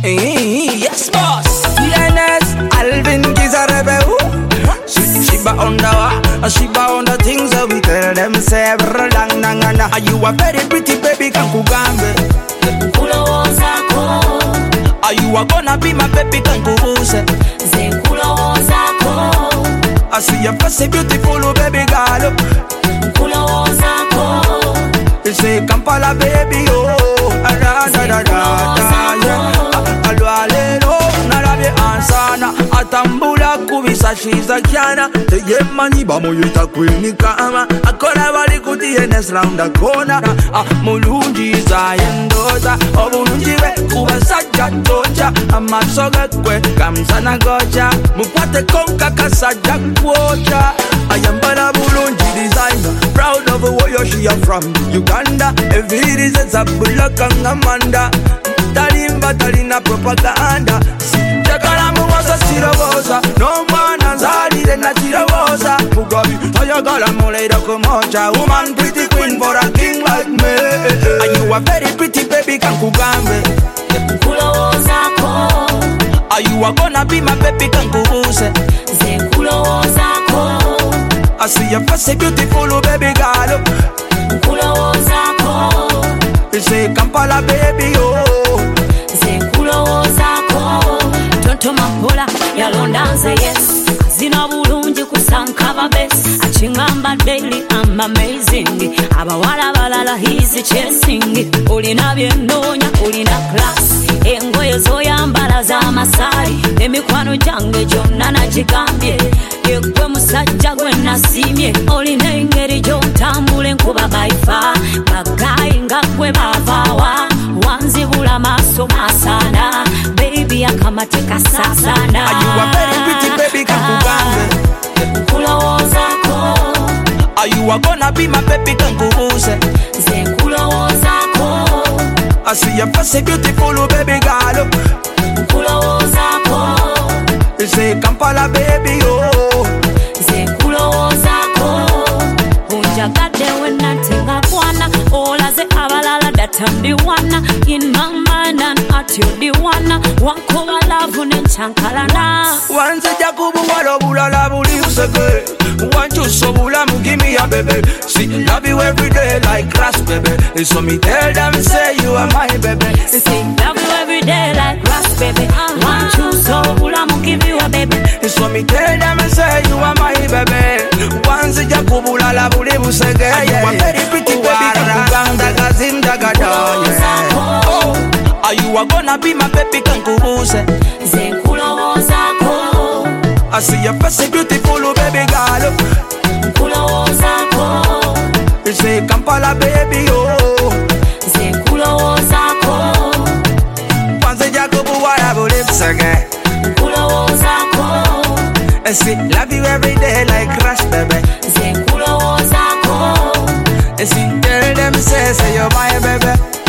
Yes, boss. TNS, Alvin Kizarebe. Shiba on the things that we tell them. Say, are you a very pretty baby? Kankugambe. Are you a gonna be my baby? Kankubuse. I see your face beautiful, baby girl. You say Kampala, baby, oh. Atambula kubisa shiza kiana Tegemani bamoyita kwini kama Akona bali TNS round the corner Mulungi zayendoza Obulungi we kubasajja toja Amasoga kwe kamsana goja Mukwate konka kasajja kwoja Ayambala bulungi designer Proud of where she are from Uganda Eviri zezabula kangamanda Talimba talina propaganda Jakala muwaza siroboza No mwana nzalire na tiroboza Mugabi ayagala muleira kumoja Woman pretty queen for a king like me And you are very pretty baby kankugambe Are you a gonna be my baby kankubuse I see your face beautiful baby girl You say Kampala baby oh Tonto mapola yalondanze yes Zina bulungi kusankaba best Achingamba daily I'm amazing Abawala balala he's chasing Olina byenonya olina class Engoye zoyambala za masari Emikwano jange jonna najigambye Yekwe musajja gwe nasimye Olina engeri gy'otambula enkuba baifa Bagayi nga gwe bavaawa Wanzibula maaso masana Baby akamateka sasana Are you a very pretty baby kankugambe Are you a gonna be my baby kankubuse I see your face beautiful baby girl You say Kampala baby oh Unjagadde wenatenga kwana Olaze abalala datandiwana In my mind and at you diwana Wankowa lavu nenchankalana Wanze jakubu walo bulala buli usege Wanchuso bulamu give me a baby See love you every day like grass baby So me tell them say you are my baby See love you every day like grass baby Wanchuso bulamu give you a baby So me tell them say you are my baby Wanze jakubu lala buli usege You are very pretty baby kankuganda kazimda gada Are you a gonna be my baby kankubuse I see your face beautiful baby girl You say Kampala baby oh Wanze jakubu wala buli usege I see love you every day like grass baby I see tell them say you're my baby